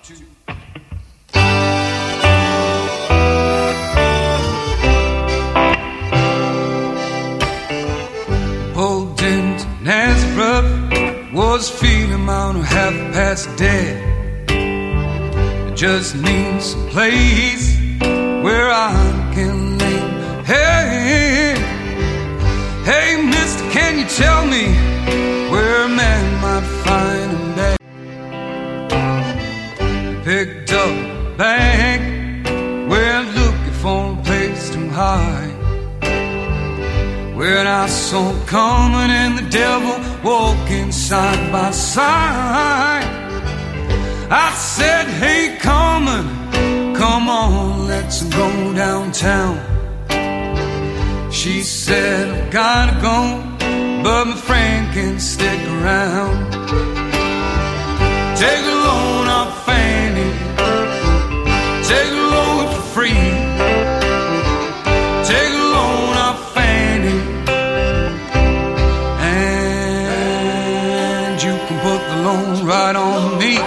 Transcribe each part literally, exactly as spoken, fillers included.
two. Pulled into Nazareth, was feeling about half past dead. I just need some place where I can lay. Hey, hey, mister, can you tell me where a man might find a bed? Picked up a bag, we're looking for a place to hide. When I saw him coming and the devil walking side by side, I said, hey, Carmen, come on, let's go downtown. She said, I've gotta go, but my friend can stick around. Take a loan off Fanny, take a loan for free. Take a loan off Fanny, and you can put the loan right on me.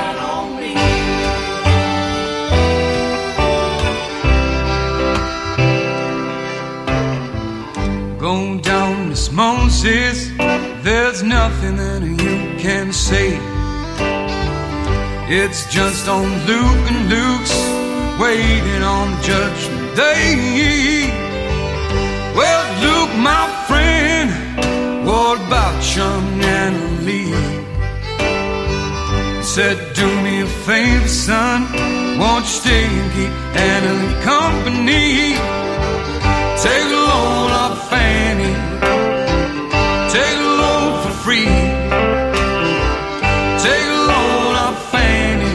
Go down, Miss Moses, there's nothing that you can say. It's just on Luke and Luke's waiting on the judgment day. Well, Luke, my friend, what about young Anna Lee? He said, do me a favor, son, won't you stay and keep Anna Lee company? Take a loan off Fanny, take a loan for free. Take a loan off Fanny,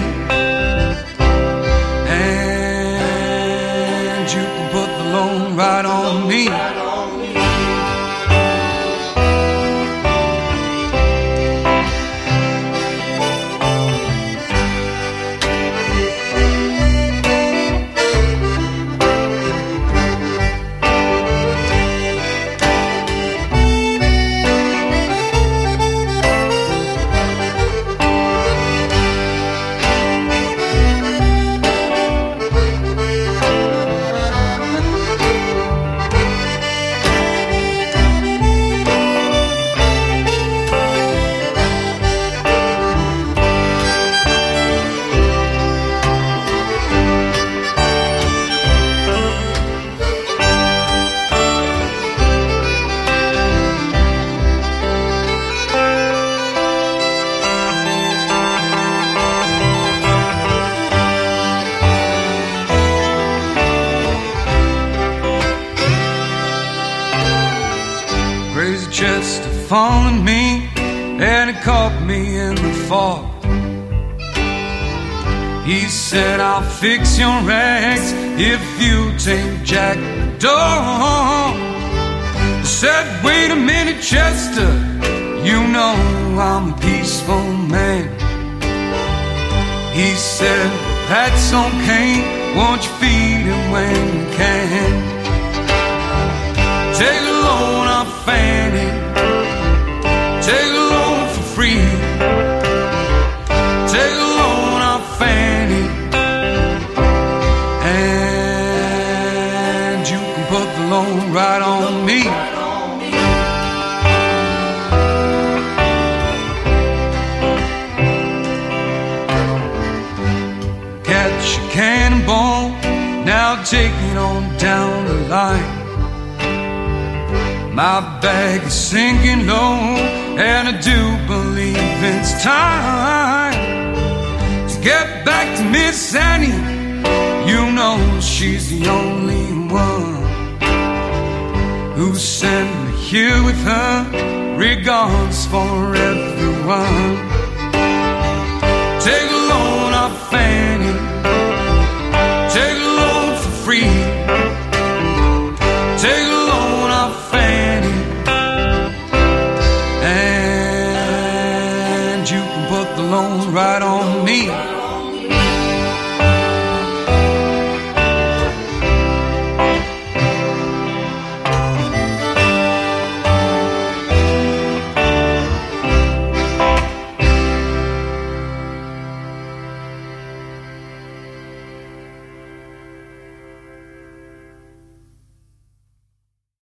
and you can put the loan right on me. Chester followed me, and it caught me in the fog. He said, I'll fix your rags if you take Jack the dog. I said, wait a minute, Chester, you know I'm a peaceful man. He said, that's okay, won't you feed him when you can? Take a loan off Fanny, take a loan for free. Take a loan off Fanny, and you can put the loan right on me. Catch a cannonball, now take it on down the line. My bag is sinking low, and I do believe it's time to get back to Miss Annie. You know she's the only one who sent me here with her, regards for everyone. Take a loan off Fanny, take a loan for free. Take a loan off Fanny, and you can put the loan right on me.